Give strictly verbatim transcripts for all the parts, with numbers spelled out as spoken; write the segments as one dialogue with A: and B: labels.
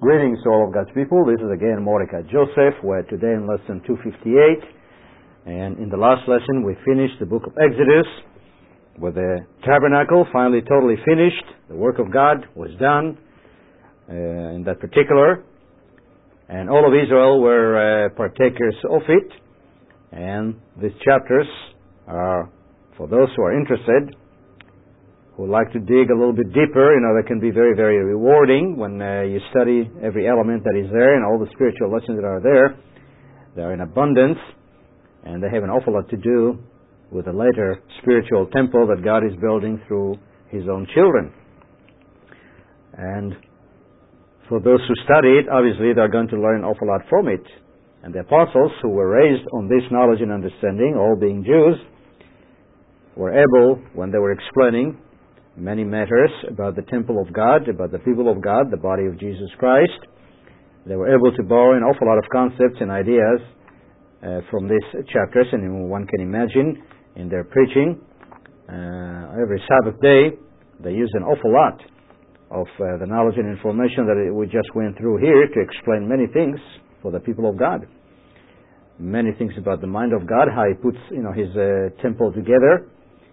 A: Greetings to all of God's people. This is again Mordecai Joseph. We're today in lesson two fifty-eight. And in the last lesson we finished the book of Exodus with the tabernacle finally totally finished. The work of God was done uh, in that particular. And all of Israel were uh, partakers of it. And these chapters are for those who are interested, who like to dig a little bit deeper. You know, they can be very, very rewarding when uh, you study every element that is there and all the spiritual lessons that are there. They're in abundance, and they have an awful lot to do with the later spiritual temple that God is building through His own children. And for those who study it, obviously they're going to learn an awful lot from it. And the apostles, who were raised on this knowledge and understanding, all being Jews, were able, when they were explaining many matters about the temple of God, about the people of God, the body of Jesus Christ, they were able to borrow an awful lot of concepts and ideas uh, from these chapters, and one can imagine in their preaching uh, every Sabbath day they use an awful lot of uh, the knowledge and information that we just went through here to explain many things for the people of God. Many things about the mind of God, how He puts, you know, His uh, temple together.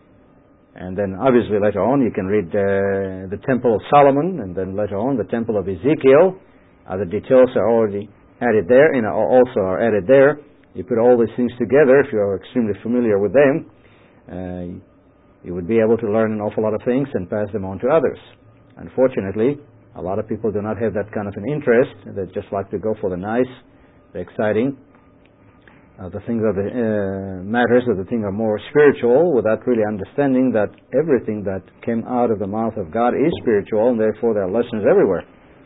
A: And then obviously later on you can read uh, the Temple of Solomon, and then later on the Temple of Ezekiel. Other details are already added there, and also are added there. You put all these things together, if you are extremely familiar with them, uh, you would be able to learn an awful lot of things and pass them on to others. Unfortunately, a lot of people do not have that kind of an interest. They just like to go for the nice, the exciting, Uh, the things that uh, matters, that the things are more spiritual, without really understanding that everything that came out of the mouth of God is spiritual, and therefore there are lessons everywhere.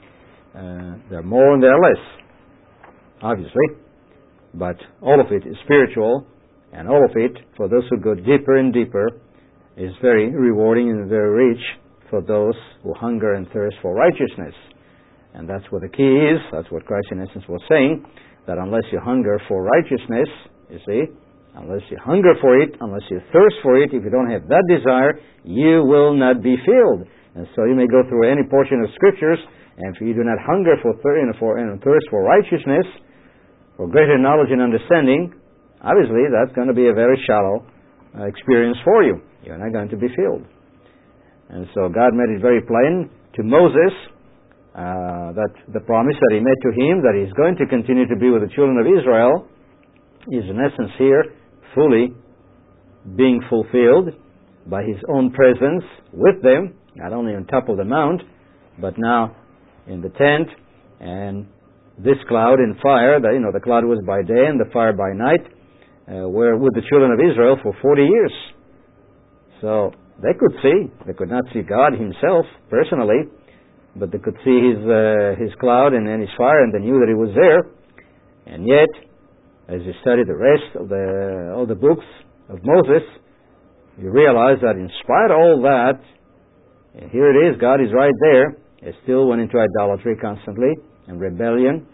A: Uh, there are more and there are less, obviously, but all of it is spiritual, and all of it, for those who go deeper and deeper, is very rewarding and very rich for those who hunger and thirst for righteousness. And that's what the key is. That's what Christ in essence was saying, that unless you hunger for righteousness, you see, unless you hunger for it, unless you thirst for it, if you don't have that desire, you will not be filled. And so you may go through any portion of Scriptures, and if you do not hunger for, thir- for and thirst for righteousness, for greater knowledge and understanding, obviously that's going to be a very shallow uh, experience for you. You're not going to be filled. And so God made it very plain to Moses, Uh, that the promise that He made to him, that He's going to continue to be with the children of Israel, is in essence here fully being fulfilled by His own presence with them, not only on top of the mount, but now in the tent. And this cloud and fire, that, you know, the cloud was by day and the fire by night, uh, were with the children of Israel for forty years. So they could see, they could not see God Himself personally, but they could see His uh, His cloud and then His fire, and they knew that He was there. And yet, as you study the rest of the all the books of Moses, you realize that in spite of all that, and here it is, God is right there. They still went into idolatry constantly and rebellion,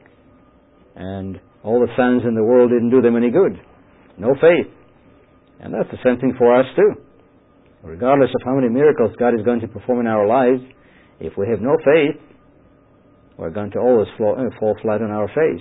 A: and all the signs in the world didn't do them any good. No faith. And that's the same thing for us too. Regardless of how many miracles God is going to perform in our lives, if we have no faith, we're going to always fall, uh, fall flat on our face.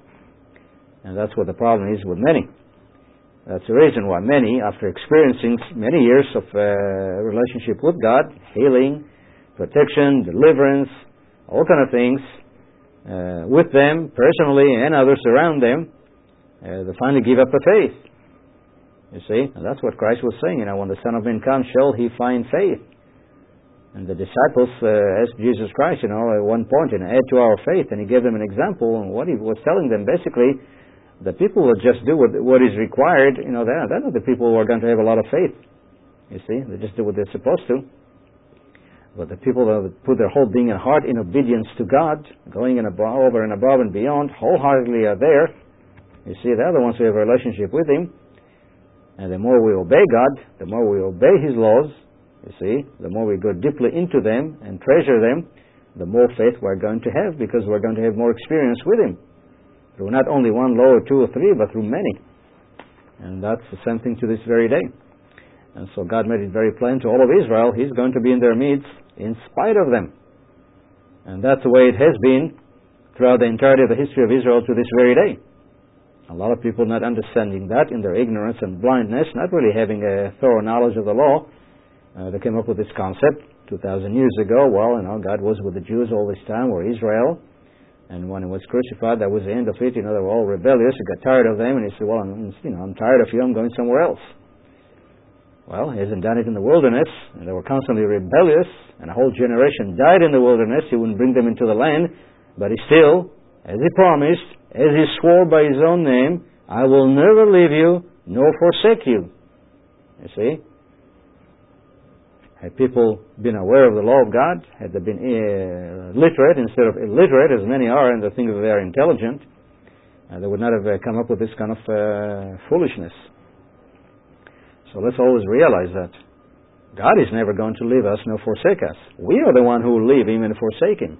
A: And that's what the problem is with many. That's the reason why many, after experiencing many years of uh, relationship with God, healing, protection, deliverance, all kind of things, uh, with them personally and others around them, uh, they finally give up the faith. You see? And that's what Christ was saying. You know, when the Son of Man comes, shall He find faith? And the disciples uh, asked Jesus Christ, you know, at one point, and add to our faith. And He gave them an example. And what He was telling them, basically, the people will just do what, what is required. You know, they're, they're not the people who are going to have a lot of faith. You see, they just do what they're supposed to. But the people that put their whole being and heart in obedience to God, going in above, over and above and beyond, wholeheartedly are there. You see, they're the ones who have a relationship with Him. And the more we obey God, the more we obey His laws, you see, the more we go deeply into them and treasure them, the more faith we're going to have, because we're going to have more experience with Him. Through not only one law or two or three, but through many. And that's the same thing to this very day. And so God made it very plain to all of Israel, He's going to be in their midst in spite of them. And that's the way it has been throughout the entirety of the history of Israel to this very day. A lot of people not understanding that in their ignorance and blindness, not really having a thorough knowledge of the law, uh, they came up with this concept two thousand years ago. Well, you know, God was with the Jews all this time, or Israel, and when he was crucified, that was the end of it. You know, they were all rebellious. He got tired of them, and he said, well, I'm, you know, I'm tired of you. I'm going somewhere else. Well, he hasn't done it in the wilderness, and they were constantly rebellious, and a whole generation died in the wilderness. He wouldn't bring them into the land, but he still, as he promised, as he swore by his own name, I will never leave you nor forsake you. You see? Had people been aware of the law of God, had they been uh, literate instead of illiterate, as many are, and they think that they are intelligent, uh, they would not have uh, come up with this kind of uh, foolishness. So let's always realize that God is never going to leave us nor forsake us. We are the one who will leave Him and forsake Him.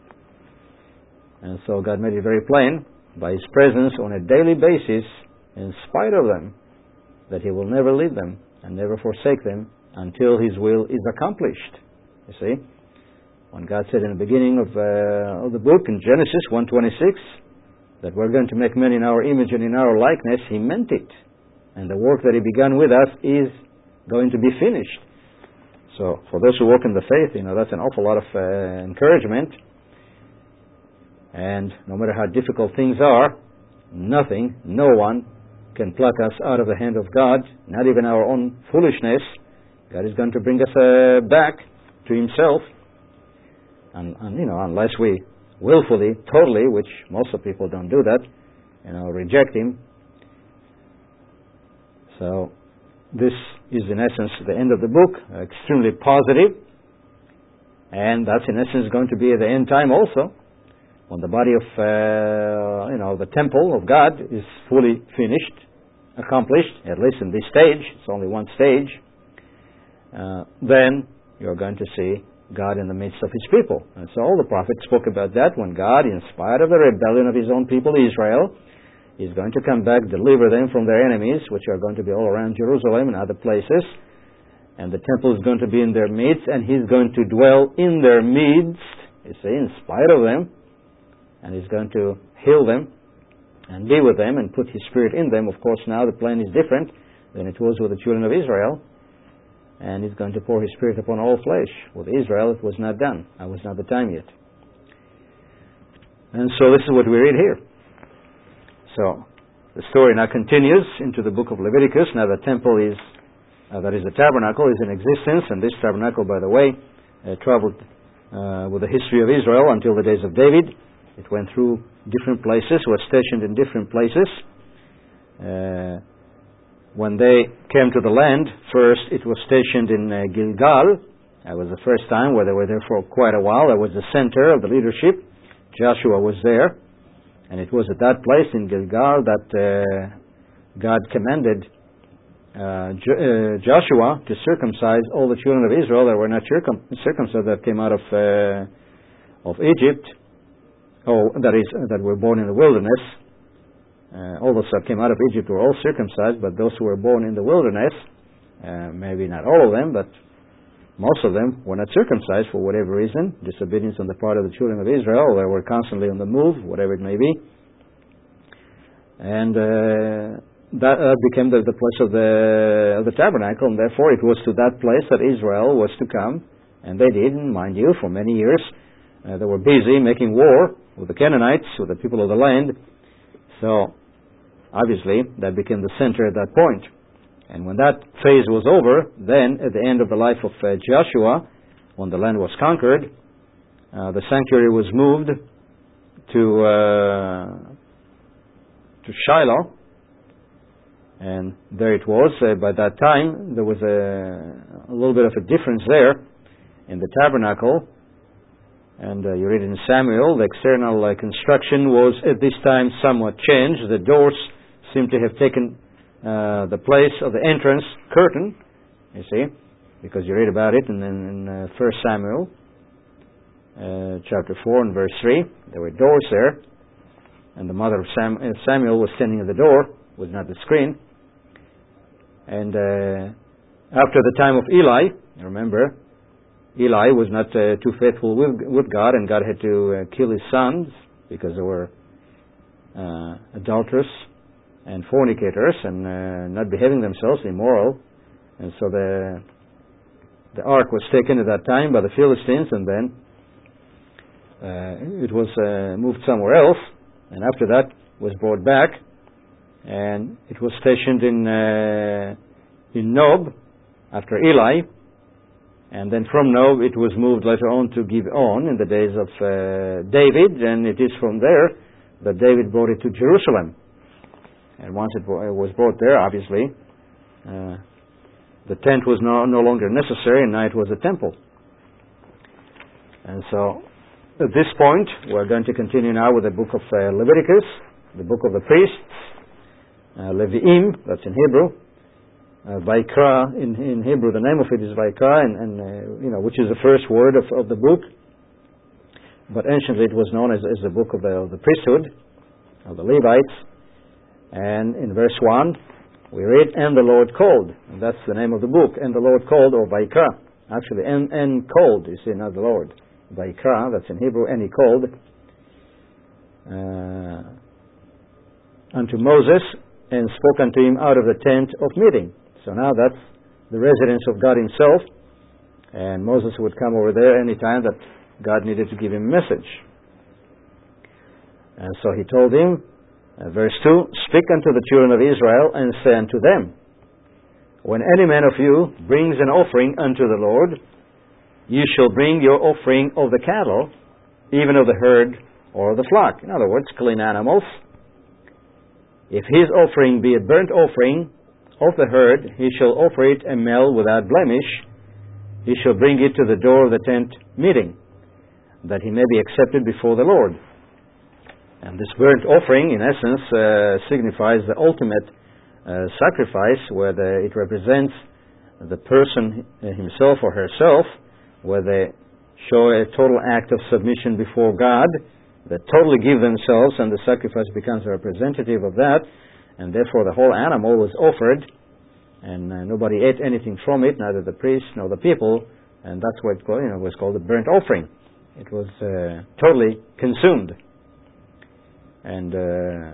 A: And so God made it very plain by His presence on a daily basis, in spite of them, that He will never leave them and never forsake them until His will is accomplished. You see? When God said in the beginning of, uh, of the book, in Genesis one twenty-six, that we're going to make men in our image and in our likeness, He meant it. And the work that He began with us is going to be finished. So, for those who walk in the faith, you know, that's an awful lot of uh, encouragement. And no matter how difficult things are, nothing, no one can pluck us out of the hand of God, not even our own foolishness. God is going to bring us uh, back to Himself. And, and, you know, unless we willfully, totally, which most of the people don't do that, you know, reject Him. So, this is in essence the end of the book, extremely positive, and that's in essence going to be at the end time also, when the body of, uh, you know, the temple of God is fully finished, accomplished, at least in this stage, it's only one stage, uh, then you're going to see God in the midst of His people. And so all the prophets spoke about that, when God, in spite of the rebellion of His own people Israel, He's going to come back, deliver them from their enemies, which are going to be all around Jerusalem and other places. And the temple is going to be in their midst, and He's going to dwell in their midst, you see, in spite of them. And He's going to heal them and be with them and put His Spirit in them. Of course, now the plan is different than it was with the children of Israel. And He's going to pour His Spirit upon all flesh. With Israel, it was not done. That was not the time yet. And so this is what we read here. So, the story now continues into the book of Leviticus. Now the temple is, uh, that is the tabernacle, is in existence. And this tabernacle, by the way, uh, traveled uh, with the history of Israel until the days of David. It went through different places, was stationed in different places. Uh, when they came to the land, first it was stationed in uh, Gilgal. That was the first time where they were there for quite a while. That was the center of the leadership. Joshua was there. And it was at that place in Gilgal that uh, God commanded uh, Jo- uh, Joshua to circumcise all the children of Israel that were not circum- circumcised, that came out of uh, of Egypt, oh, that is, uh, that were born in the wilderness. Uh, all those that came out of Egypt were all circumcised, but those who were born in the wilderness, uh, maybe not all of them, but most of them were not circumcised for whatever reason, disobedience on the part of the children of Israel. They were constantly on the move, whatever it may be. And uh, that uh, became the, the place of the, of the tabernacle, and therefore it was to that place that Israel was to come. And they did, and mind you, for many years. Uh, they were busy making war with the Canaanites, with the people of the land. So, obviously, that became the center at that point. And when that phase was over, then at the end of the life of uh, Joshua, when the land was conquered, uh, the sanctuary was moved to uh, to Shiloh, and there it was. Uh, by that time, there was a, a little bit of a difference there in the tabernacle. And uh, you read in Samuel, the external uh, construction was at this time somewhat changed. The doors seem to have taken Uh, the place of the entrance curtain, you see, because you read about it in, in, in uh, First Samuel, uh, chapter four and verse three. There were doors there, and the mother of Sam, uh, Samuel was standing at the door, was not the screen. And uh, after the time of Eli, remember, Eli was not uh, too faithful with, with God, and God had to uh, kill his sons because they were uh, adulterous and fornicators and uh, not behaving themselves, immoral. And so the the ark was taken at that time by the Philistines, and then uh, it was uh, moved somewhere else, and after that was brought back, and it was stationed in uh, in Nob after Eli, and then from Nob it was moved later on to Gibeon in the days of uh, David, and it is from there that David brought it to Jerusalem. And once it was brought there, obviously, uh, the tent was no, no longer necessary, and now it was a temple. And so, at this point, we're going to continue now with the book of uh, Leviticus, the book of the priests, uh, Levi'im, that's in Hebrew, uh, Vaikra in, in Hebrew, the name of it is Vaikra, and, and uh, you know, which is the first word of, of the book. But anciently it was known as, as the book of the, of the priesthood, of the Levites. And in verse one, we read, and the Lord called. And that's the name of the book, and the Lord called, or Vaikra. Actually, and, and called, you see, not the Lord. Vaikra, that's in Hebrew, and he called uh, unto Moses, and spoke unto him out of the tent of meeting. So now that's the residence of God himself, and Moses would come over there any time that God needed to give him a message. And so he told him, Uh, verse two, speak unto the children of Israel, and say unto them, when any man of you brings an offering unto the Lord, you shall bring your offering of the cattle, even of the herd or of the flock. In other words, clean animals. If his offering be a burnt offering of the herd, he shall offer it a male without blemish. He shall bring it to the door of the tent meeting, that he may be accepted before the Lord. And this burnt offering, in essence, uh, signifies the ultimate uh, sacrifice, where the, it represents the person himself or herself, where they show a total act of submission before God. They totally give themselves, and the sacrifice becomes a representative of that, and therefore the whole animal was offered, and uh, nobody ate anything from it, neither the priests nor the people, and that's what it called, you know, was called the burnt offering. It was uh, totally consumed. And uh,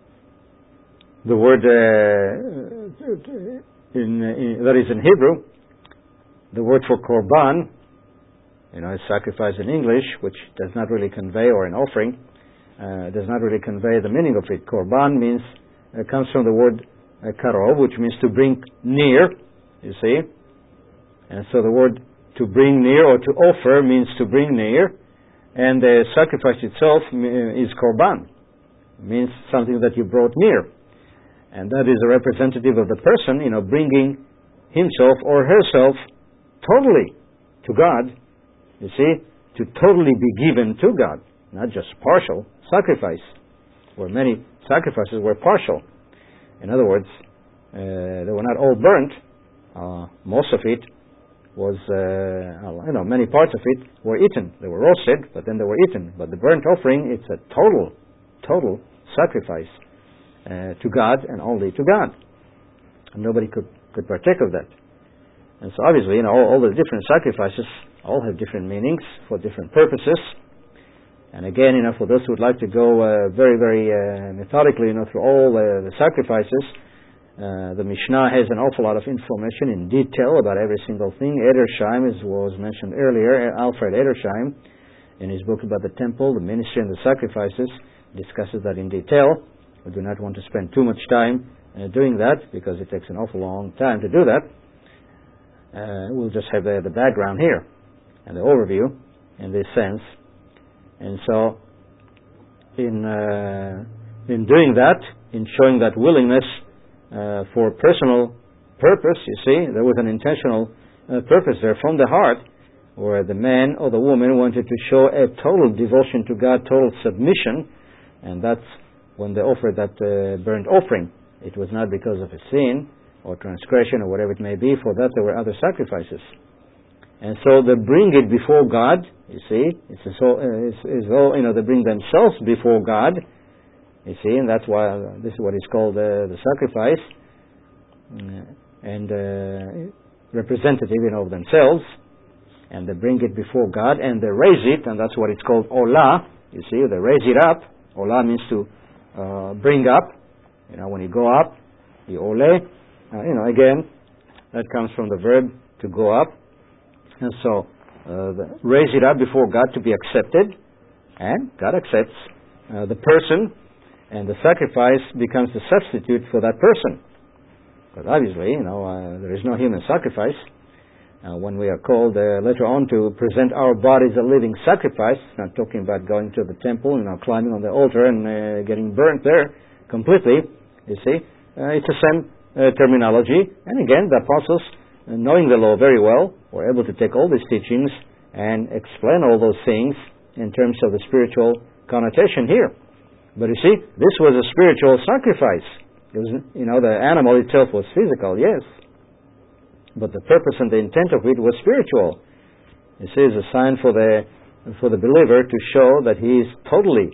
A: the word uh, in, in, that is in Hebrew, the word for korban, you know, is sacrifice in English, which does not really convey, or an offering, uh, does not really convey the meaning of it. Korban means, uh, comes from the word uh, karov, which means to bring near, you see. And so the word to bring near or to offer means to bring near, and the sacrifice itself is korban. Means something that you brought near, and that is a representative of the person, you know, bringing himself or herself totally to God, you see, to totally be given to God, not just partial sacrifice, where many sacrifices were partial. In other words, uh, they were not all burnt. Uh, most of it was, uh, you know, many parts of it were eaten. They were roasted, but then they were eaten. But the burnt offering, it's a total total sacrifice uh, to God, and only to God. And nobody could, could partake of that. And so obviously, you know, all, all the different sacrifices all have different meanings for different purposes. And again, you know, for those who would like to go uh, very, very uh, methodically, you know, through all uh, the sacrifices, uh, the Mishnah has an awful lot of information in detail about every single thing. Edersheim, as was mentioned earlier, Alfred Edersheim, in his book about the temple, the ministry, and the sacrifices, discusses that in detail. We do not want to spend too much time uh, doing that, because it takes an awful long time to do that. Uh, we'll just have the, the background here and the overview in this sense. And so, in uh, in doing that, in showing that willingness uh, for personal purpose, you see, there was an intentional uh, purpose there from the heart, where the man or the woman wanted to show a total devotion to God, total submission. And that's when they offered that uh, burnt offering. It was not because of a sin or transgression or whatever it may be. For that there were other sacrifices. And so they bring it before God, you see. It's as though, uh, it's as though you know, they bring themselves before God, you see, and that's why uh, this is what is called uh, the sacrifice. Uh, and uh, representative, you know, of themselves. And they bring it before God, and they raise it, and that's what it's called olah. You see, they raise it up. Olah means to uh, bring up. You know, when you go up, you ole. Uh, you know, again, that comes from the verb to go up. And so, uh, the, raise it up before God to be accepted. And God accepts uh, the person, and the sacrifice becomes the substitute for that person. Because obviously, you know, uh, there is no human sacrifice. Uh, when we are called uh, later on to present our bodies a living sacrifice, not talking about going to the temple, you know, climbing on the altar and uh, getting burnt there completely, you see. Uh, it's the same uh, terminology. And again, the apostles, uh, knowing the law very well, were able to take all these teachings and explain all those things in terms of the spiritual connotation here. But you see, this was a spiritual sacrifice. It was, you know, the animal itself was physical, yes. But the purpose and the intent of it was spiritual. You see, it's a sign for the for the believer to show that he is totally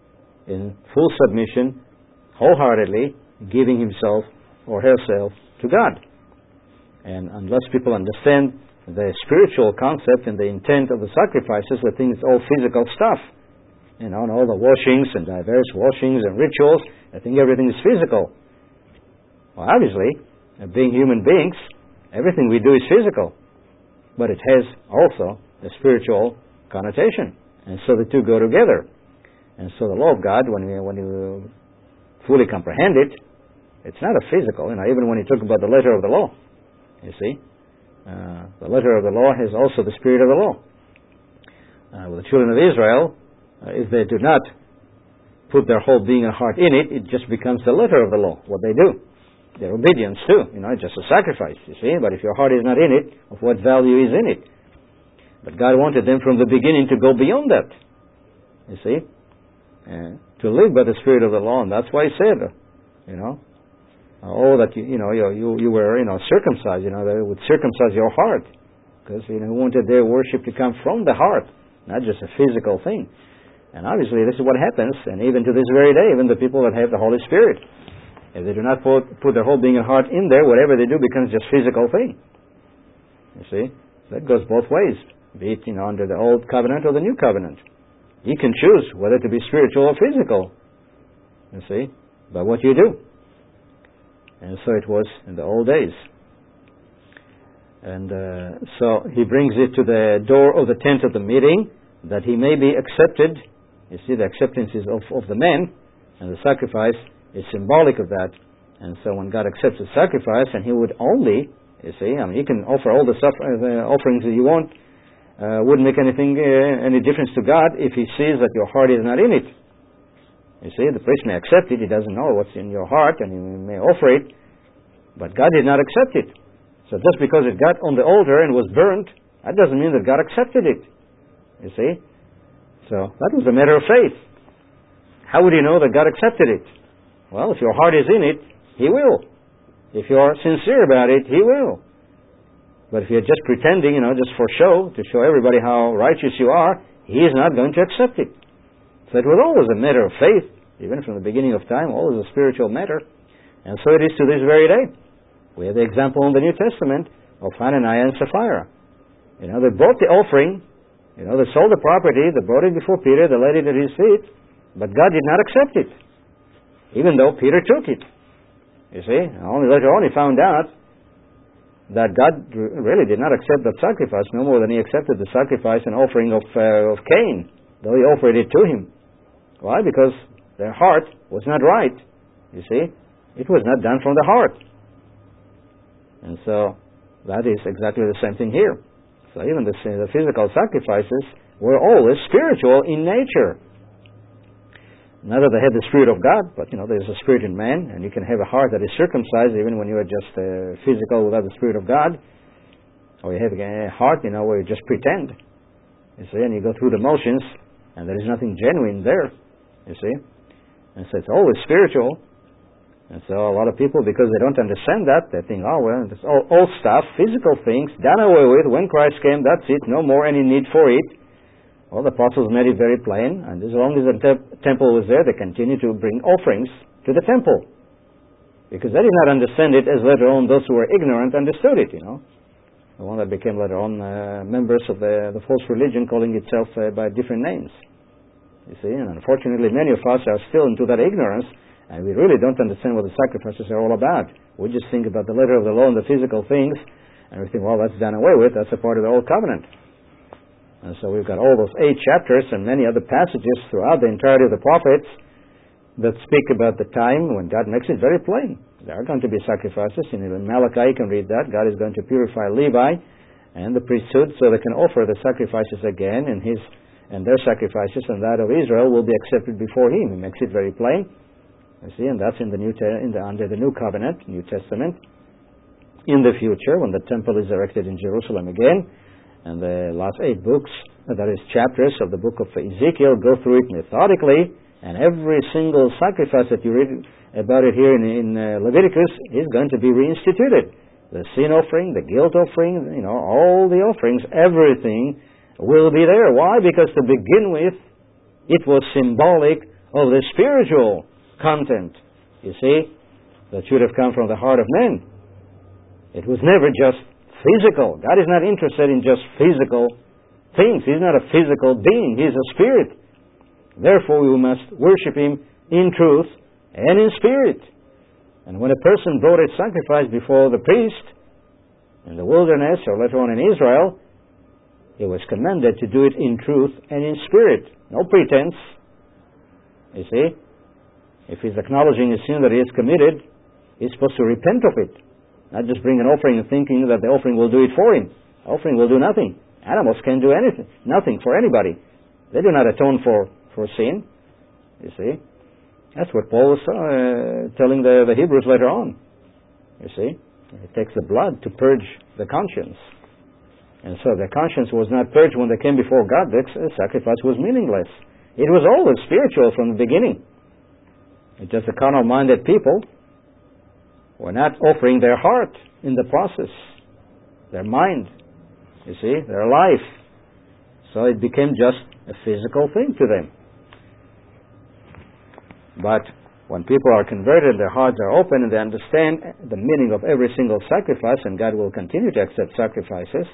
A: in full submission, wholeheartedly giving himself or herself to God. And unless people understand the spiritual concept and the intent of the sacrifices, they think it's all physical stuff. You know, and all the washings and diverse washings and rituals, I think everything is physical. Well, obviously, being human beings, everything we do is physical, but it has also a spiritual connotation, and so the two go together. And so the law of God, when you, when you fully comprehend it, it's not a physical, you know, even when you talk about the letter of the law, you see, uh, the letter of the law has also the spirit of the law. Uh, with the children of Israel, uh, if they do not put their whole being and heart in it, it just becomes the letter of the law, what they do. Their obedience too, you know, just a sacrifice, you see. But if your heart is not in it, of what value is in it? But God wanted them from the beginning to go beyond that, you see, uh, to live by the Spirit of the law. And that's why He said, uh, you know, oh, that you, you know, you, you you were, you know, circumcised, you know, that it would circumcise your heart, because you know, He wanted their worship to come from the heart, not just a physical thing. And obviously, this is what happens, and even to this very day, even the people that have the Holy Spirit, if they do not put, put their whole being and heart in there, whatever they do becomes just physical thing. You see? So that goes both ways, be it, you know, under the old covenant or the new covenant. You can choose whether to be spiritual or physical, you see, by what you do. And so it was in the old days. And uh, so he brings it to the door of the tent of the meeting, that he may be accepted. You see, the acceptance is of, of the men, and the sacrifice is symbolic of that. And so when God accepts the sacrifice, and He would only, you see, I mean, you can offer all the, suffer, the offerings that you want, uh, wouldn't make anything, uh, any difference to God if He sees that your heart is not in it. You see, the priest may accept it, he doesn't know what's in your heart, and he may offer it, but God did not accept it. So just because it got on the altar and was burnt, that doesn't mean that God accepted it. You see? So that was a matter of faith. How would you know that God accepted it? Well, if your heart is in it, He will. If you are sincere about it, He will. But if you're just pretending, you know, just for show, to show everybody how righteous you are, He is not going to accept it. So it was always a matter of faith, even from the beginning of time, always a spiritual matter. And so it is to this very day. We have the example in the New Testament of Hananiah and Sapphira. You know, they brought the offering, you know, they sold the property, they brought it before Peter, they laid it at his feet, but God did not accept it, even though Peter took it. You see, only later on he found out that God really did not accept that sacrifice, no more than He accepted the sacrifice and offering of, uh, of Cain, though He offered it to him. Why? Because their heart was not right. You see, it was not done from the heart. And so that is exactly the same thing here. So even the, the physical sacrifices were always spiritual in nature. Not that they had the Spirit of God, but, you know, there's a spirit in man, and you can have a heart that is circumcised even when you are just uh, physical without the Spirit of God. Or you have a heart, you know, where you just pretend. You see, and you go through the motions, and there is nothing genuine there. You see? And so it's always spiritual. And so a lot of people, because they don't understand that, they think, oh, well, it's all, all stuff, physical things, done away with. When Christ came, that's it. No more any need for it. Well, the apostles made it very plain, and as long as the te- temple was there, they continued to bring offerings to the temple. Because they did not understand it as later on those who were ignorant understood it, you know. The one that became later on uh, members of the, the false religion, calling itself uh, by different names. You see, and unfortunately many of us are still into that ignorance, and we really don't understand what the sacrifices are all about. We just think about the letter of the law and the physical things, and we think, well, that's done away with, that's a part of the Old Covenant. And so we've got all those eight chapters and many other passages throughout the entirety of the prophets that speak about the time when God makes it very plain. There are going to be sacrifices. In Malachi you can read that. God is going to purify Levi and the priesthood so they can offer the sacrifices again, and his and their sacrifices and that of Israel will be accepted before Him. He makes it very plain. You see, and that's in the New Te- in the, under the New Covenant, New Testament. In the future, when the temple is erected in Jerusalem again, and the last eight books, that is chapters of the book of Ezekiel, go through it methodically, and every single sacrifice that you read about it here in, in uh, Leviticus is going to be reinstituted. The sin offering, the guilt offering, you know, all the offerings, everything will be there. Why? Because to begin with, it was symbolic of the spiritual content, you see, that should have come from the heart of men. It was never just physical. God is not interested in just physical things. He's not a physical being. He's a spirit. Therefore, we must worship Him in truth and in spirit. And when a person brought its sacrifice before the priest in the wilderness or later on in Israel, it was commanded to do it in truth and in spirit. No pretense. You see? If he's acknowledging a sin that he has committed, he's supposed to repent of it. Not just bring an offering and thinking that the offering will do it for him. The offering will do nothing. Animals can't do anything. Nothing for anybody. They do not atone for, for sin. You see? That's what Paul was uh, telling the, the Hebrews later on. You see? It takes the blood to purge the conscience. And so their conscience was not purged when they came before God. The sacrifice was meaningless. It was always spiritual from the beginning. It's just the carnal-minded people were not offering their heart in the process. Their mind, you see, their life. So it became just a physical thing to them. But when people are converted, their hearts are open, and they understand the meaning of every single sacrifice, and God will continue to accept sacrifices,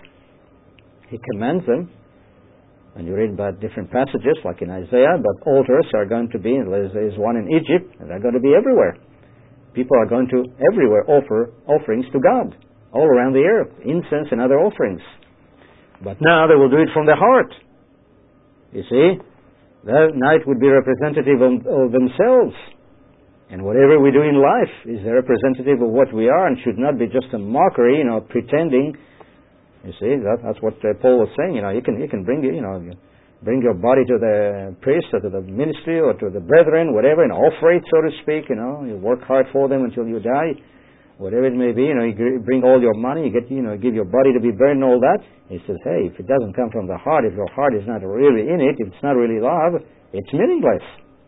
A: He commands them. And you read about different passages, like in Isaiah, but altars are going to be, and there's one in Egypt, and they're going to be everywhere. People are going to everywhere offer offerings to God, all around the earth, incense and other offerings. But now they will do it from their heart. You see, that night would be representative of, of themselves. And whatever we do in life is a representative of what we are, and should not be just a mockery, you know, pretending. You see, that, that's what uh, Paul was saying. You know, you can you can bring you know bring your body to the priest or to the ministry or to the brethren, whatever, and offer it, so to speak. You know, you work hard for them until you die, whatever it may be. You know, you bring all your money, you get you know give your body to be burned and all that. He says, hey, if it doesn't come from the heart, if your heart is not really in it, if it's not really love, it's meaningless.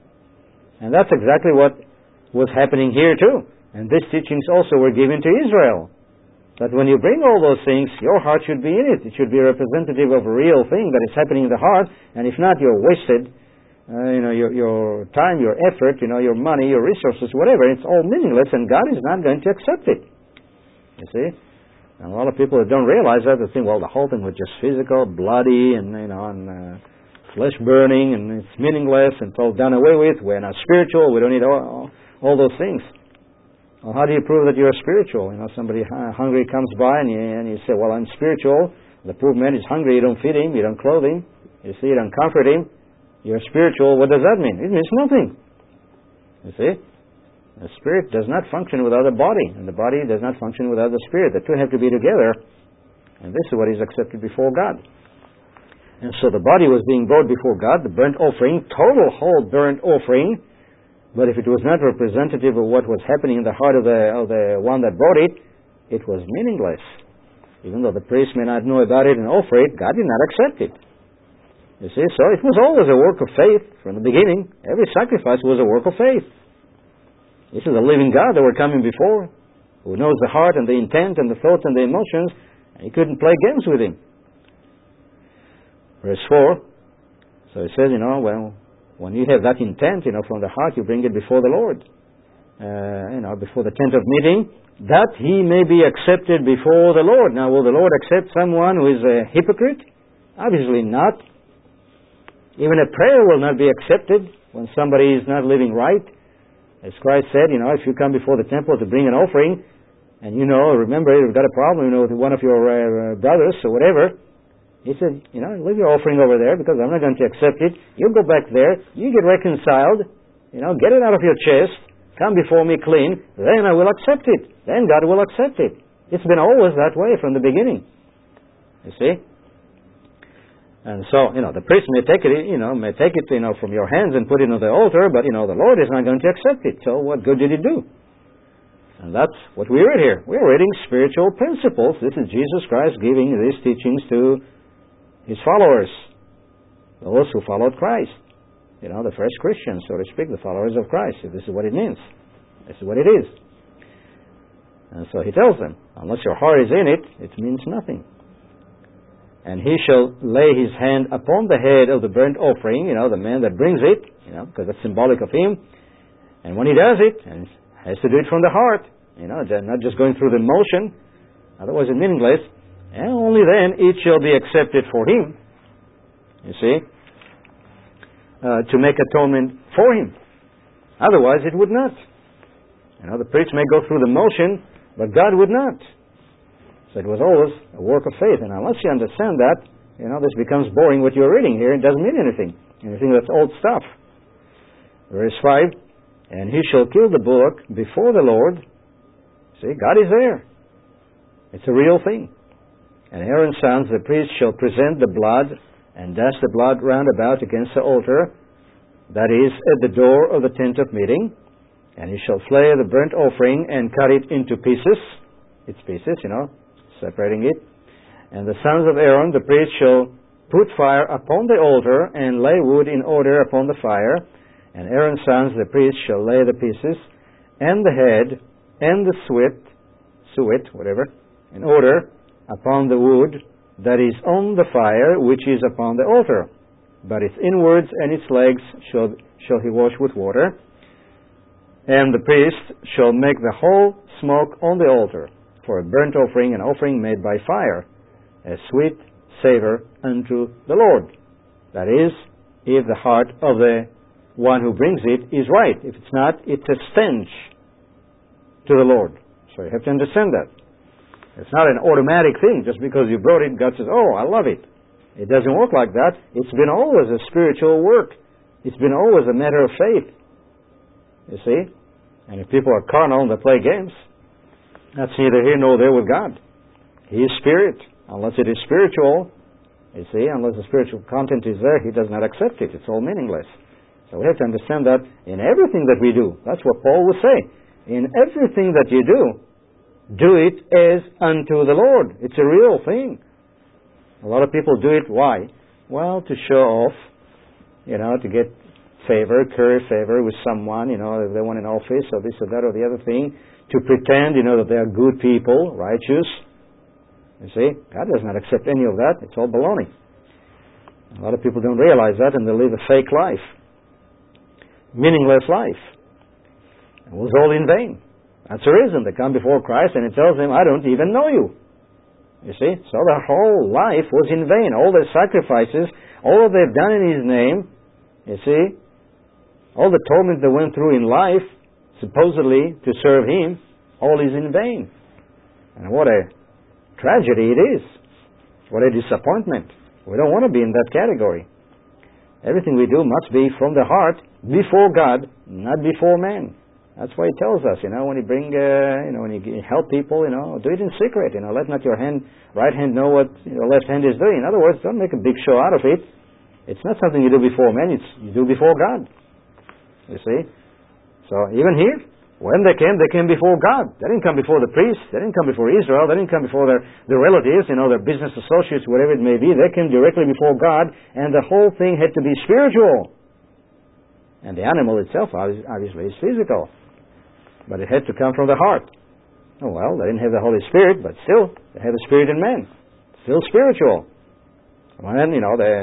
A: And that's exactly what was happening here too. And these teachings also were given to Israel. That when you bring all those things, your heart should be in it. It should be representative of a real thing that is happening in the heart. And if not, you're wasted. Uh, you know, your, your time, your effort, you know, your money, your resources, whatever. It's all meaningless, and God is not going to accept it. You see? And a lot of people that don't realize that, they think, well, the whole thing was just physical, bloody, and you know, and uh, flesh burning, and it's meaningless, and it's all done away with. We're not spiritual. We don't need all, all those things. Well, how do you prove that you're spiritual? You know, somebody hungry comes by and you, and you say, well, I'm spiritual. The poor man is hungry. You don't feed him. You don't clothe him. You see, you don't comfort him. You're spiritual. What does that mean? It means nothing. You see? The spirit does not function without the body, and the body does not function without the spirit. The two have to be together, and this is what is accepted before God. And so the body was being brought before God, the burnt offering, total whole burnt offering. But if it was not representative of what was happening in the heart of the, of the one that brought it, it was meaningless. Even though the priest may not know about it and offer it, God did not accept it. You see, so it was always a work of faith from the beginning. Every sacrifice was a work of faith. This is a living God that we're coming before, who knows the heart and the intent and the thoughts and the emotions, and you couldn't play games with Him. Verse four, so it says, you know, well, when you have that intent, you know, from the heart, you bring it before the Lord, uh, you know, before the tent of meeting, that He may be accepted before the Lord. Now, will the Lord accept someone who is a hypocrite? Obviously not. Even a prayer will not be accepted when somebody is not living right. As Christ said, you know, if you come before the temple to bring an offering, and you know, remember, you've got a problem, you know, with one of your uh, brothers or whatever, he said, you know, leave your offering over there because I'm not going to accept it. You go back there, you get reconciled, you know, get it out of your chest, come before me clean, then I will accept it. Then God will accept it. It's been always that way from the beginning. You see? And so, you know, the priest may take it, you know, may take it, you know, from your hands and put it on the altar, but, you know, the Lord is not going to accept it. So what good did it do? And that's what we read here. We're reading spiritual principles. This is Jesus Christ giving these teachings to His followers, those who followed Christ. You know, the first Christians, so to speak, the followers of Christ. This is what it means. This is what it is. And so He tells them, unless your heart is in it, it means nothing. And he shall lay his hand upon the head of the burnt offering, you know, the man that brings it, you know, because that's symbolic of him. And when he does it, and has to do it from the heart, you know, not just going through the motion, otherwise it's meaningless, and only then it shall be accepted for him, you see, uh, to make atonement for him. Otherwise it would not. You know, the priest may go through the motion, but God would not. So it was always a work of faith. And unless you understand that, you know, this becomes boring what you're reading here. It doesn't mean anything. Anything that's old stuff. Verse five, and he shall kill the bullock before the Lord. See, God is there. It's a real thing. And Aaron's sons, the priest, shall present the blood and dash the blood round about against the altar, that is, at the door of the tent of meeting. And he shall slay the burnt offering and cut it into pieces. Its pieces, you know, separating it. And the sons of Aaron, the priest, shall put fire upon the altar and lay wood in order upon the fire. And Aaron's sons, the priest, shall lay the pieces and the head and the suet, suet, whatever, in order upon the wood that is on the fire, which is upon the altar. But its inwards and its legs shall, shall he wash with water. And the priest shall make the whole smoke on the altar for a burnt offering, an offering made by fire, a sweet savor unto the Lord. That is, if the heart of the one who brings it is right. If it's not, it's a stench to the Lord. So you have to understand that. It's not an automatic thing. Just because you brought it, God says, oh, I love it. It doesn't work like that. It's been always a spiritual work. It's been always a matter of faith. You see? And if people are carnal and they play games, that's neither here nor there with God. He is spirit. Unless it is spiritual, you see, unless the spiritual content is there, He does not accept it. It's all meaningless. So we have to understand that in everything that we do. That's what Paul would say. In everything that you do, do it as unto the Lord. It's a real thing. A lot of people do it, why? Well, to show off, you know, to get favor, curry favor with someone, you know, if they want an office or this or that or the other thing, to pretend, you know, that they are good people, righteous. You see, God does not accept any of that. It's all baloney. A lot of people don't realize that, and they live a fake life. Meaningless life. It was all in vain. That's the reason. They come before Christ and it tells them, I don't even know you. You see? So their whole life was in vain. All their sacrifices, all that they've done in His name, you see, all the torment they went through in life, supposedly to serve Him, all is in vain. And what a tragedy it is. What a disappointment. We don't want to be in that category. Everything we do must be from the heart, before God, not before man. That's why He tells us, you know, when you bring, uh, you know, when you help people, you know, do it in secret. You know, let not your hand, right hand know what your left hand is doing. In other words, don't make a big show out of it. It's not something you do before men. It's you do before God. You see. So even here, when they came, they came before God. They didn't come before the priests. They didn't come before Israel. They didn't come before their, their relatives, you know, their business associates, whatever it may be. They came directly before God, and the whole thing had to be spiritual. And the animal itself, obviously, is physical. But it had to come from the heart. Oh, well, they didn't have the Holy Spirit, but still, they had the Spirit in man. Still spiritual. When, you know, they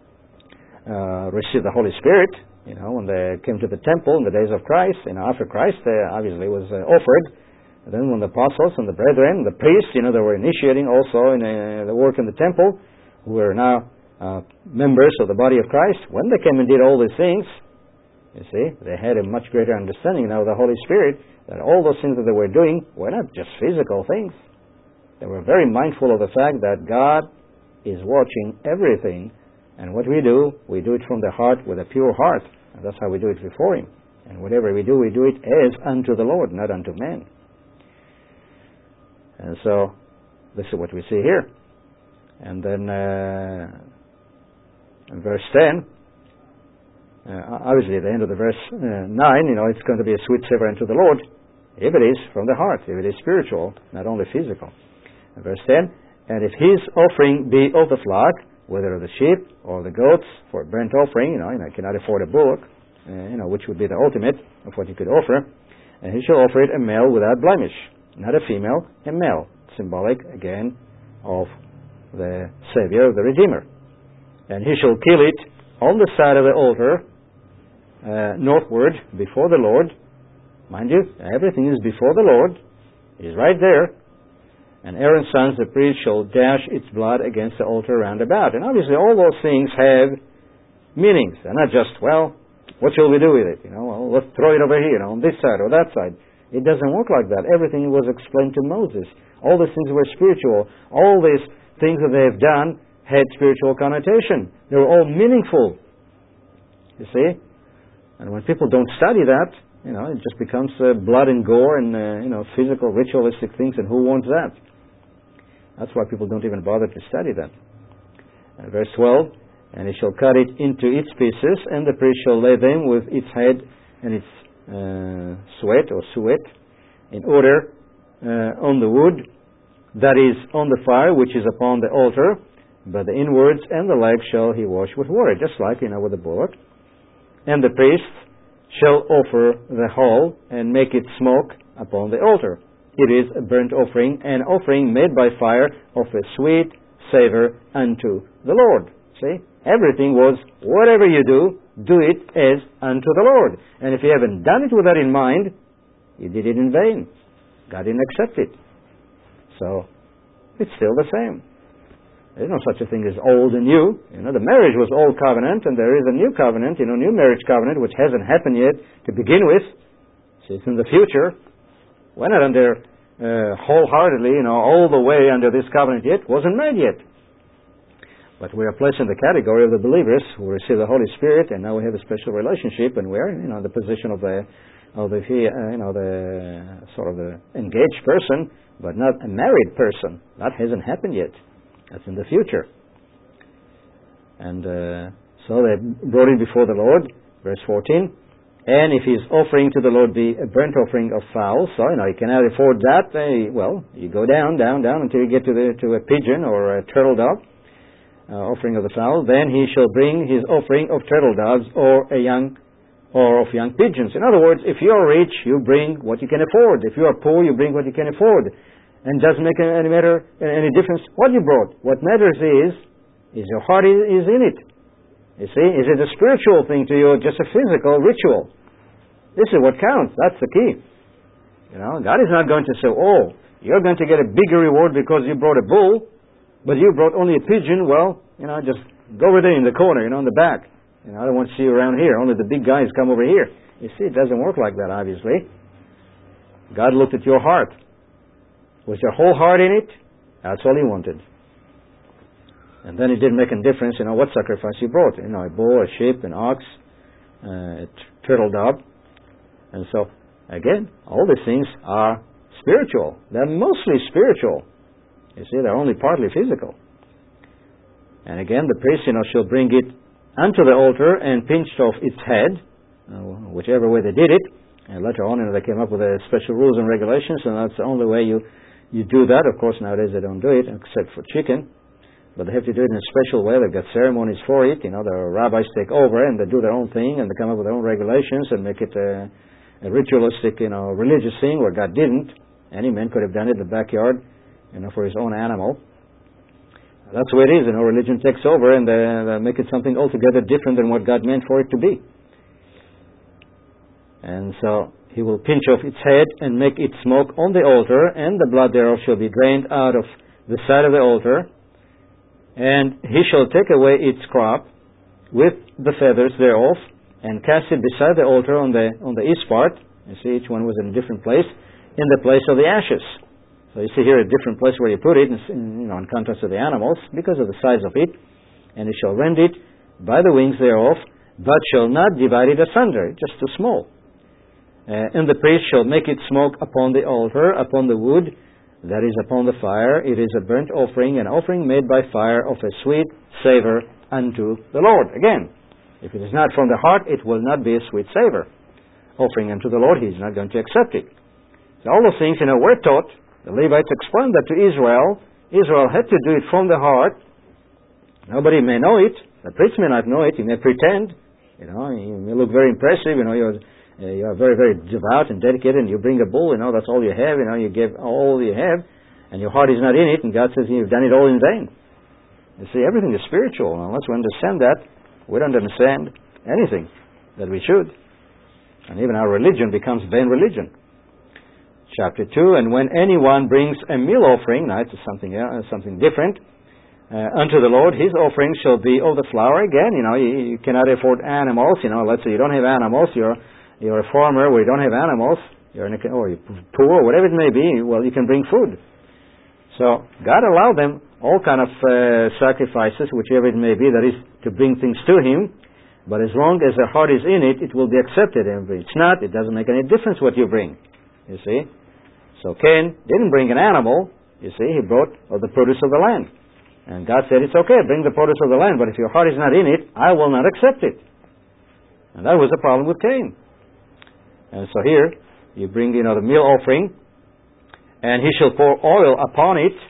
A: uh, received the Holy Spirit, you know, when they came to the temple in the days of Christ, you know, after Christ, uh, obviously was uh, offered. And then when the apostles and the brethren, the priests, you know, they were initiating also in uh, the work in the temple, who were now uh, members of the body of Christ, when they came and did all these things, you see, they had a much greater understanding now of the Holy Spirit, that all those things that they were doing were not just physical things. They were very mindful of the fact that God is watching everything, and what we do, we do it from the heart with a pure heart, and that's how we do it before Him. And whatever we do, we do it as unto the Lord, not unto man. And so, this is what we see here. And then, uh, in verse ten, uh, obviously at the end of the verse uh, nine, you know, it's going to be a sweet savor unto the Lord, if it is from the heart, if it is spiritual, not only physical. And verse ten, and if his offering be of the flock, whether of the sheep or the goats, for a burnt offering, you know, you know, he cannot afford a bullock, uh, you know, which would be the ultimate of what he could offer, and he shall offer it a male without blemish, not a female, a male, symbolic, again, of the Savior, of the Redeemer. And he shall kill it on the side of the altar, uh, northward, before the Lord. Mind you, everything is before the Lord. He's right there. And Aaron's sons, the priest, shall dash its blood against the altar round about. And obviously all those things have meanings. They're not just, well, what shall we do with it? You know, well, let's throw it over here, you know, on this side or that side. It doesn't work like that. Everything was explained to Moses. All these things were spiritual. All these things that they have done had spiritual connotation. They were all meaningful. You see? And when people don't study that, you know, it just becomes uh, blood and gore and, uh, you know, physical, ritualistic things, and who wants that? That's why people don't even bother to study that. Uh, verse twelve, and he shall cut it into its pieces, and the priest shall lay them with its head and its uh, sweat or suet in order uh, on the wood that is on the fire, which is upon the altar, but the inwards and the legs shall he wash with water, just like, you know, with the bullock. And the priest shall offer the whole and make it smoke upon the altar. It is a burnt offering, an offering made by fire of a sweet savor unto the Lord. See? Everything was, whatever you do, do it as unto the Lord. And if you haven't done it with that in mind, you did it in vain. God didn't accept it. So, it's still the same. There's no such a thing as old and new. You know, the marriage was old covenant, and there is a new covenant, you know, new marriage covenant, which hasn't happened yet to begin with. So it's in the future. We're not under uh, wholeheartedly, you know, all the way under this covenant yet. Wasn't made yet. But we are placed in the category of the believers who receive the Holy Spirit, and now we have a special relationship, and we're, you know, in the position of the, of the, uh, you know, the sort of the engaged person, but not a married person. That hasn't happened yet. That's in the future. And uh, so they brought it before the Lord, verse fourteen. And if his offering to the Lord be a burnt offering of fowls, so, you know, you cannot afford that, uh, well, you go down, down, down until you get to the to a pigeon or a turtle dove, uh, offering of the fowl. Then he shall bring his offering of turtle doves or a young or of young pigeons. In other words, if you are rich, you bring what you can afford. If you are poor, you bring what you can afford. And doesn't make any matter, any difference what you brought. What matters is, is your heart is in it. You see, is it a spiritual thing to you or just a physical ritual? This is what counts. That's the key. You know, God is not going to say, oh, you're going to get a bigger reward because you brought a bull, but you brought only a pigeon. Well, you know, just go over there in the corner, you know, in the back. You know, I don't want to see you around here. Only the big guys come over here. You see, it doesn't work like that, obviously. God looked at your heart. Was your whole heart in it? That's all he wanted. And then it didn't make a difference, you know, what sacrifice you brought. You know, a bull, a sheep, an ox, uh, a turtle dove. And so, again, all these things are spiritual. They're mostly spiritual. You see, they're only partly physical. And again, the priest, you know, shall bring it unto the altar and pinched off its head, uh, whichever way they did it. And later on, you know, they came up with a special rules and regulations, and that's the only way you You do that. Of course, nowadays they don't do it, except for chicken. But they have to do it in a special way. They've got ceremonies for it. You know, the rabbis take over and they do their own thing, and they come up with their own regulations and make it a, a ritualistic, you know, religious thing where God didn't. Any man could have done it in the backyard, you know, for his own animal. That's the way it is. You know, religion takes over and they, they make it something altogether different than what God meant for it to be. And so he will pinch off its head and make it smoke on the altar, and the blood thereof shall be drained out of the side of the altar. And he shall take away its crop with the feathers thereof, and cast it beside the altar on the on the east part. You see, each one was in a different place, in the place of the ashes. So you see here a different place where you put it, in, you know, in contrast to the animals, because of the size of it. And he shall rend it by the wings thereof, but shall not divide it asunder, just too small. Uh, and the priest shall make it smoke upon the altar, upon the wood that is upon the fire. It is a burnt offering, an offering made by fire of a sweet savor unto the Lord. Again, if it is not from the heart, it will not be a sweet savor. Offering unto the Lord, He is not going to accept it. So all those things, you know, were taught. The Levites explained that to Israel. Israel had to do it from the heart. Nobody may know it. The priest may not know it. He may pretend. You know, he may look very impressive. You know, you're Uh, you are very, very devout and dedicated, and you bring a bull, you know, that's all you have, you know, you give all you have, and your heart is not in it, and God says you've done it all in vain. You see, everything is spiritual. Unless we understand that, we don't understand anything that we should. And even our religion becomes vain religion. Chapter two, and when anyone brings a meal offering, now it's something, uh, something different, uh, unto the Lord, his offering shall be of the flour. Again, you know, you, you cannot afford animals, you know, let's say you don't have animals, you're You're a farmer where you don't have animals, you're in a, or you're poor, whatever it may be, well, you can bring food. So God allowed them all kind of uh, sacrifices, whichever it may be, that is to bring things to Him. But as long as their heart is in it, it will be accepted. And if it's not, it doesn't make any difference what you bring. You see? So Cain didn't bring an animal. You see, he brought of the produce of the land. And God said, it's okay, bring the produce of the land, but if your heart is not in it, I will not accept it. And that was the problem with Cain. And so here, you bring, you know, the meal offering, and he shall pour oil upon it,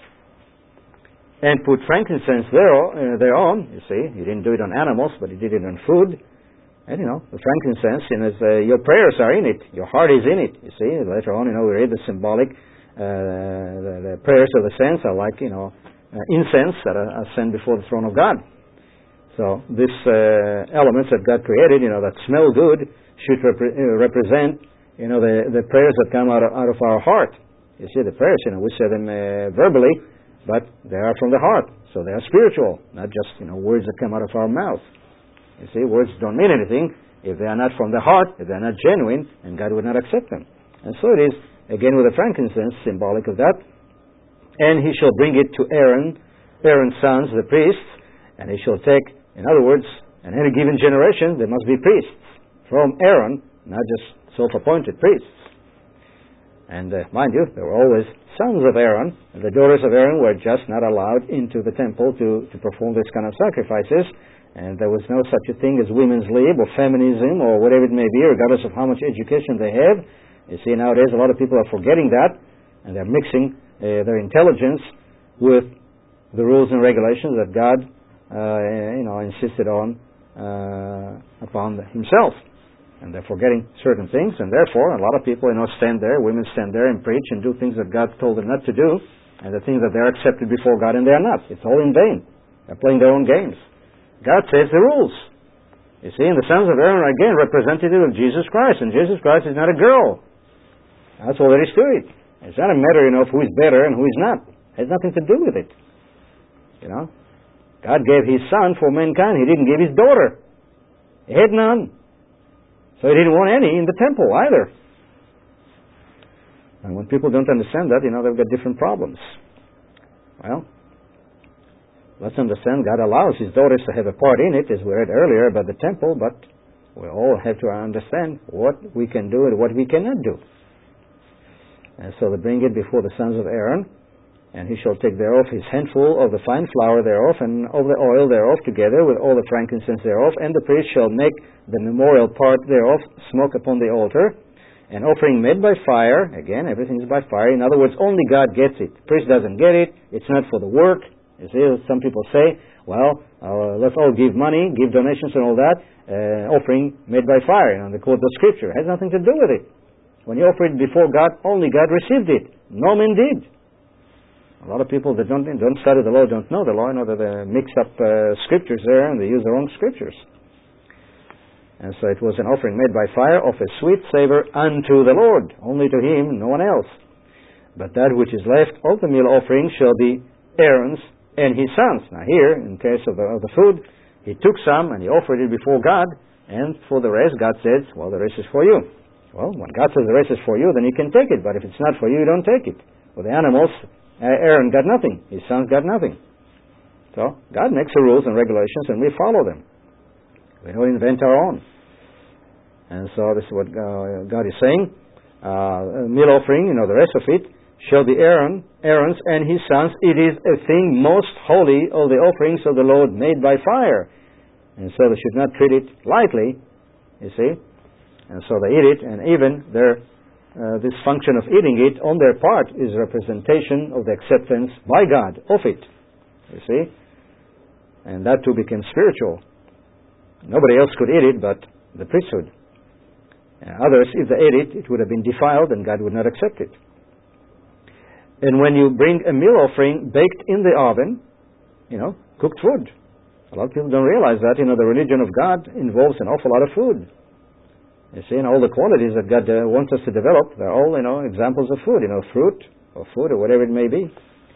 A: and put frankincense there, uh, thereon. You see, he didn't do it on animals, but he did it on food. And, you know, the frankincense, you know, uh, your prayers are in it. Your heart is in it. You see, later on, you know, we read the symbolic, uh, the, the prayers of the saints are like, you know, uh, incense that are, are sent before the throne of God. So, these uh, elements that God created, you know, that smell good, should repre- uh, represent, you know, the, the prayers that come out of, out of our heart. You see, the prayers, you know, we say them uh, verbally, but they are from the heart. So they are spiritual, not just, you know, words that come out of our mouth. You see, words don't mean anything if they are not from the heart, if they are not genuine, and God would not accept them. And so it is, again, with the frankincense, symbolic of that. And he shall bring it to Aaron, Aaron's sons, the priests, and he shall take, in other words, in any given generation, there must be priests from Aaron, not just self-appointed priests. And uh, mind you, there were always sons of Aaron, and the daughters of Aaron were just not allowed into the temple to, to perform this kind of sacrifices. And there was no such a thing as women's lib or feminism or whatever it may be, regardless of how much education they have. You see, nowadays a lot of people are forgetting that, and they're mixing uh, their intelligence with the rules and regulations that God, uh, you know, insisted on uh, upon Himself. And they're forgetting certain things, and therefore a lot of people, you know, stand there, women stand there and preach and do things that God told them not to do, and the things that they're accepted before God, and they're not. It's all in vain. They're playing their own games. God says the rules. You see, and the sons of Aaron are again representative of Jesus Christ, and Jesus Christ is not a girl. That's all there is to it. It's not a matter, you know, of who is better and who is not. It has nothing to do with it. You know, God gave His Son for mankind. He didn't give His daughter. He had none. So He didn't want any in the temple either. And when people don't understand that, you know, they've got different problems. Well, let's understand God allows His daughters to have a part in it, as we read earlier about the temple, but we all have to understand what we can do and what we cannot do. And so they bring it before the sons of Aaron, and he shall take thereof his handful of the fine flour thereof, and of the oil thereof, together with all the frankincense thereof, and the priest shall make the memorial part thereof smoke upon the altar, an offering made by fire. Again, everything is by fire. In other words, only God gets it. The priest doesn't get it. It's not for the work. You see, some people say, well, uh, let's all give money, give donations and all that, uh, offering made by fire. You know, they quote the scripture. It has nothing to do with it. When you offer it before God, only God received it. No man did. A lot of people that don't don't study the law, don't know the law, you know that they mix up uh, scriptures there and they use their own scriptures. And so it was an offering made by fire of a sweet savor unto the Lord, only to Him, no one else. But that which is left of the meal offering shall be Aaron's and his sons. Now here, in case of the, of the food, he took some and he offered it before God, and for the rest, God says, well, the rest is for you. Well, when God says the rest is for you, then you can take it, but if it's not for you, you don't take it. For the animals, Aaron got nothing. His sons got nothing. So, God makes the rules and regulations, and we follow them. We don't invent our own. And so this is what uh, God is saying. Uh, a meal offering, you know, the rest of it, shall be Aaron, Aaron's and his sons. It is a thing most holy of the offerings of the Lord made by fire. And so they should not treat it lightly, you see. And so they eat it, and even their uh, this function of eating it on their part is representation of the acceptance by God of it, you see. And that too became spiritual. Nobody else could eat it but the priesthood. Uh, others, if they ate it, it would have been defiled and God would not accept it. And when you bring a meal offering baked in the oven, you know, cooked food. A lot of people don't realize that, you know, the religion of God involves an awful lot of food. You see, and all the qualities that God uh, wants us to develop, they're all, you know, examples of food, you know, fruit or food or whatever it may be.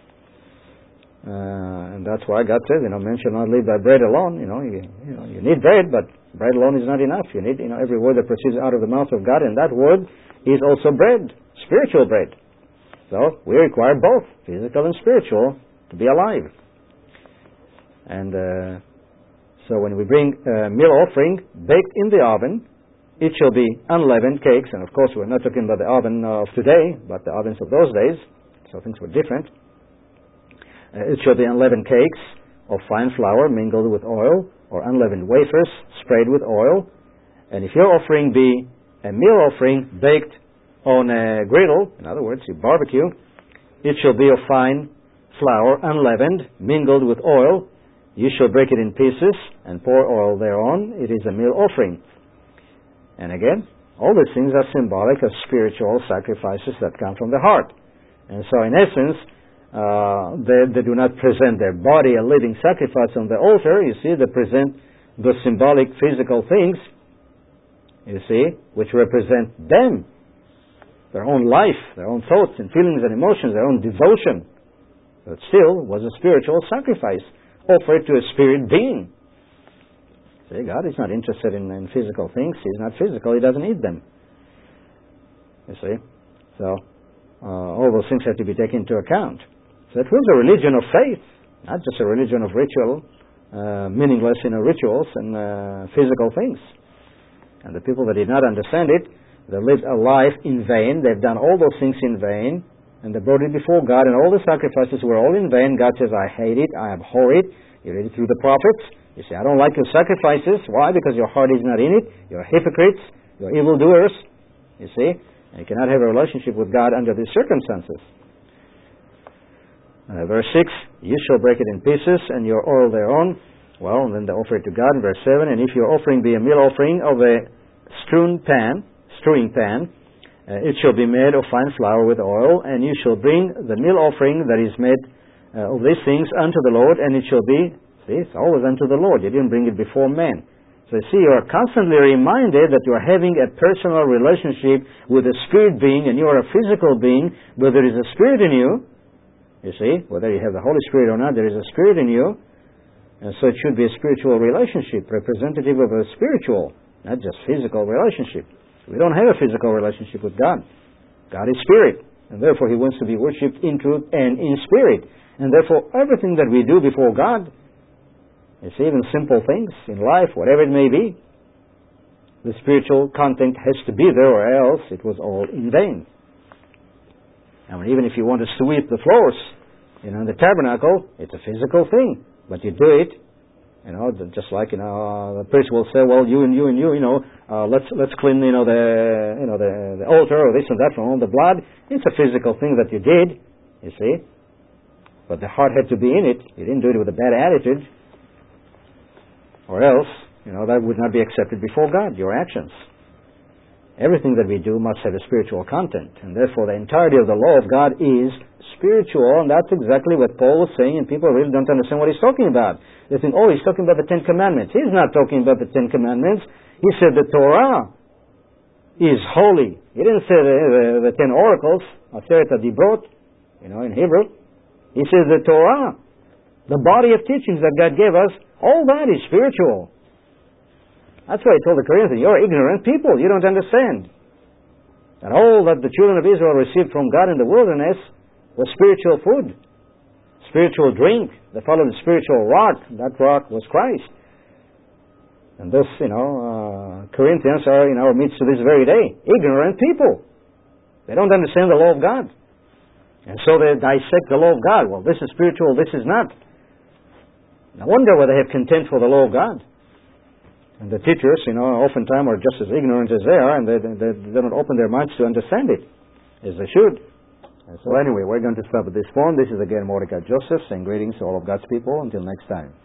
A: Uh, and that's why God says, you know, man shall not live by bread alone. You know, you, you know, you need bread, but bread alone is not enough. You need, you know, every word that proceeds out of the mouth of God, and that word is also bread, spiritual bread. So we require both, physical and spiritual, to be alive. And uh, so when we bring a meal offering baked in the oven, it shall be unleavened cakes. And of course, we're not talking about the oven of today, but the ovens of those days. So things were different. Uh, it shall be unleavened cakes of fine flour mingled with oil, or unleavened wafers sprayed with oil. And if your offering be a meal offering baked on a griddle, in other words, you barbecue, it shall be of fine flour unleavened, mingled with oil. You shall break it in pieces and pour oil thereon. It is a meal offering. And again, all these things are symbolic of spiritual sacrifices that come from the heart. And so in essence, Uh, they, they do not present their body a living sacrifice on the altar. You see, they present the symbolic physical things, you see, which represent them, their own life, their own thoughts and feelings and emotions, their own devotion. But still was a spiritual sacrifice offered to a spirit being. See, God is not interested in, in physical things. He's not physical. He doesn't need them. You see? So, uh, all those things have to be taken into account. So it was a religion of faith, not just a religion of ritual, uh, meaningless, you know, rituals and uh, physical things. And the people that did not understand it, they lived a life in vain. They've done all those things in vain, and they brought it before God, and all the sacrifices were all in vain. God says, I hate it, I abhor it. You read it through the prophets. You say, I don't like your sacrifices. Why? Because your heart is not in it. You're hypocrites. You're evildoers. You see? And you cannot have a relationship with God under these circumstances. Uh, verse six, you shall break it in pieces, and your oil thereon. Well, and then they offer it to God. Verse seven, and if your offering be a meal offering of a strewn pan, strewing pan, uh, it shall be made of fine flour with oil, and you shall bring the meal offering that is made uh, of these things unto the Lord, and it shall be, see, it's always unto the Lord. You didn't bring it before men. So you see, you are constantly reminded that you are having a personal relationship with a spirit being, and you are a physical being, but there is a spirit in you. You see, whether you have the Holy Spirit or not, there is a spirit in you. And so it should be a spiritual relationship, representative of a spiritual, not just physical relationship. We don't have a physical relationship with God. God is spirit, and therefore He wants to be worshipped in truth and in spirit. And therefore, everything that we do before God, you see, even simple things in life, whatever it may be, the spiritual content has to be there, or else it was all in vain. I mean, even if you want to sweep the floors, you know, in the tabernacle, it's a physical thing, but you do it, you know, just like, you know, uh, the priest will say, well, you and you and you, you know, uh, let's let's clean, you know, the you know the, the altar or this and that from all the blood. It's a physical thing that you did, you see, but the heart had to be in it. You didn't do it with a bad attitude, or else, you know, that would not be accepted before God. Your actions. Everything that we do must have a spiritual content, and therefore the entirety of the law of God is spiritual, and that's exactly what Paul was saying, and people really don't understand what he's talking about. They think, oh, he's talking about the Ten Commandments. He's not talking about the Ten Commandments. He said the Torah is holy. He didn't say the, the, the Ten Oracles, Aseret HaDibrot, you know, in Hebrew. He says the Torah. The body of teachings that God gave us, all that is spiritual. That's why he told the Corinthians, you're ignorant people, you don't understand. And all that the children of Israel received from God in the wilderness was spiritual food, spiritual drink. They followed the spiritual rock. That rock was Christ. And thus, you know, uh, Corinthians are in our midst to this very day. Ignorant people. They don't understand the law of God. And so they dissect the law of God. Well, this is spiritual, this is not. I wonder whether they have contempt for the law of God. And the teachers, you know, oftentimes are just as ignorant as they are, and they, they, they don't open their minds to understand it, as they should. And so anyway, we're going to stop at this point. This is again Mordecai Joseph saying greetings to all of God's people. Until next time.